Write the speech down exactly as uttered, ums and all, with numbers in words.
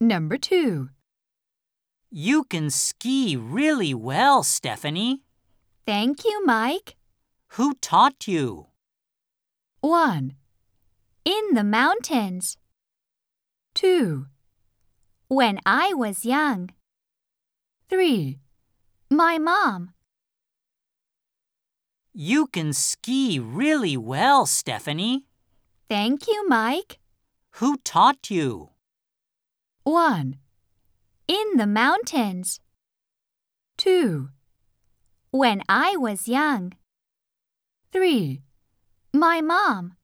Number two. You can ski really well, Stephanie. Thank you, Mike. Who taught you? One. In the mountains. Two. When I was young. Three. My mom. You can ski really well, Stephanie. Thank you, Mike. Who taught you? One. In the mountains. Two. When I was young. Three. My mom.